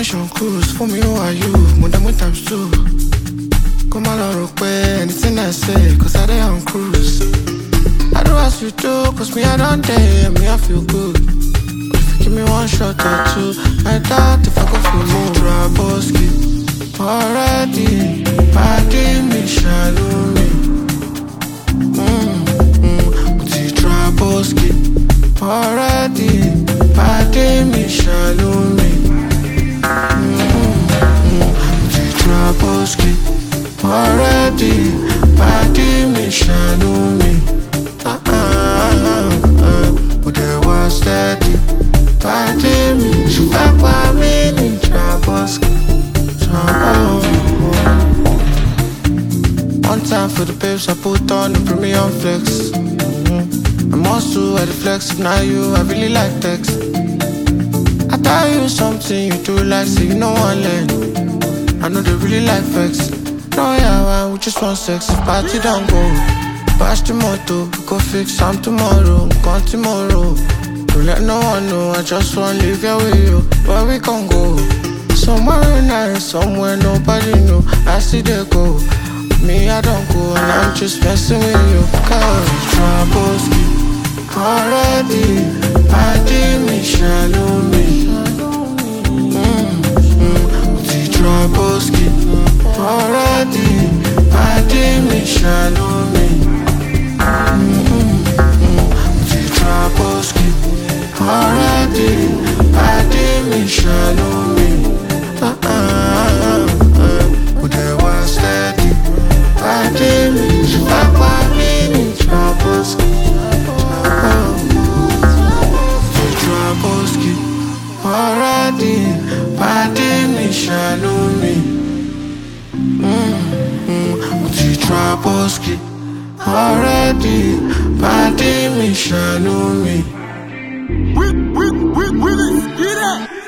mission cruise. For me, who are you? More than one times two. Come on, I'll pay anything I say, cause I dey on cruise. I do as you do, cause me, I don't dare, me, I feel good. But if you give me one shot or two, I doubt if I go feel more. Traboski, already, body me, shallow me. Traboski, already, body me, shallow me. Traboski, already, body me, shallow me. But there was steady, body me, she back by me, in Traboski. One time for the babes, I put on the premium flex. I must do at the flex, if not you, I really like text. I tell you something you do like, so you know one leg. I know they really like flex. No, yeah, we just want sex, if party don't go. Bash the moto, go fix some tomorrow, gone tomorrow. Don't let no one know, I just want to live here with you. Where we can go? Somewhere nice, somewhere nobody know. I see they go. Me, I don't go, and I'm just messing with you. Cause Traboski, already, body me, shallow me. Traboski, already, body me, shallow me. Traboski, already, body me, shallow me. But there was steady, body me, back me, Traboski. Traboski, already, body me, shallow me. Traboski, already, body me, shallow me. Really, get up.